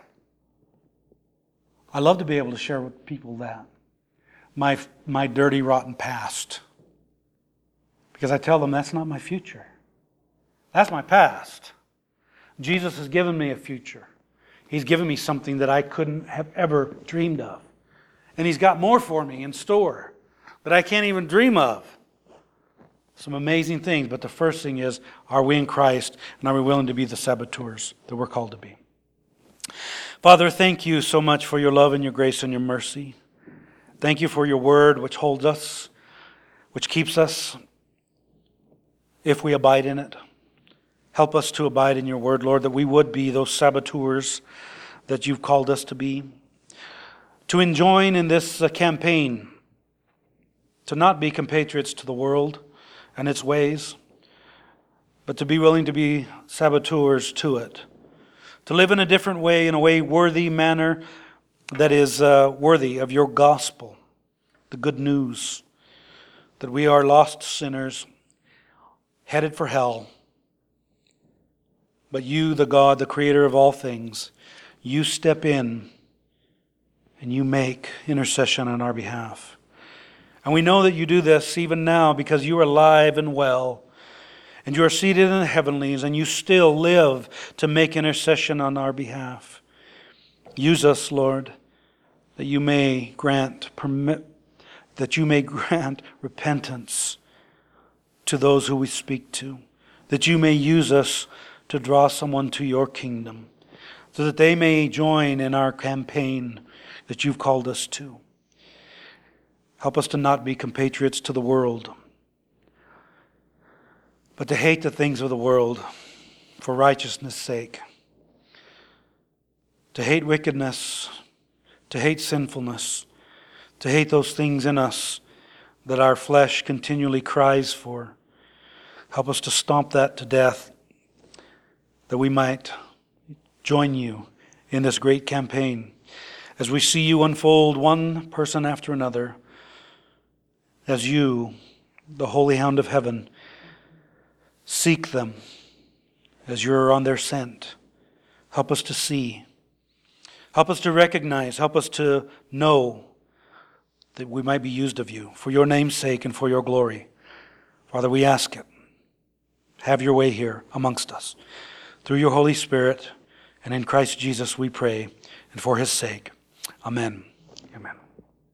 I love to be able to share with people that. My dirty, rotten past. Because I tell them that's not my future. That's my past. Jesus has given me a future. He's given me something that I couldn't have ever dreamed of. And He's got more for me in store that I can't even dream of. Some amazing things, but the first thing is, are we in Christ, and are we willing to be the saboteurs that we're called to be? Father, thank you so much for your love and your grace and your mercy. Thank you for your word which holds us, which keeps us if we abide in it. Help us to abide in your word, Lord, that we would be those saboteurs that you've called us to be. To enjoin in this campaign, to not be compatriots to the world and its ways, but to be willing to be saboteurs to it. To live in a different way, in a way worthy manner that is worthy of your gospel, the good news that we are lost sinners headed for hell. But you, the God, the creator of all things, you step in and you make intercession on our behalf. And we know that you do this even now because you are alive and well. And you are seated in the heavenlies, and you still live to make intercession on our behalf. Use us, Lord, that you may grant repentance to those who we speak to, that you may use us to draw someone to your kingdom, so that they may join in our campaign that you've called us to. Help us to not be compatriots to the world, but to hate the things of the world for righteousness' sake. To hate wickedness, to hate sinfulness, to hate those things in us that our flesh continually cries for. Help us to stomp that to death, that we might join you in this great campaign as we see you unfold one person after another, as you, the Holy Hound of Heaven, seek them as you're on their scent. Help us to see. Help us to recognize. Help us to know that we might be used of you for your name's sake and for your glory. Father, we ask it. Have your way here amongst us. Through your Holy Spirit and in Christ Jesus we pray, and for his sake. Amen. Amen.